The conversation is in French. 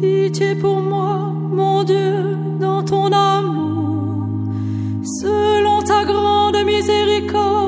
pitié pour moi, mon Dieu, dans ton amour, selon ta grande miséricorde.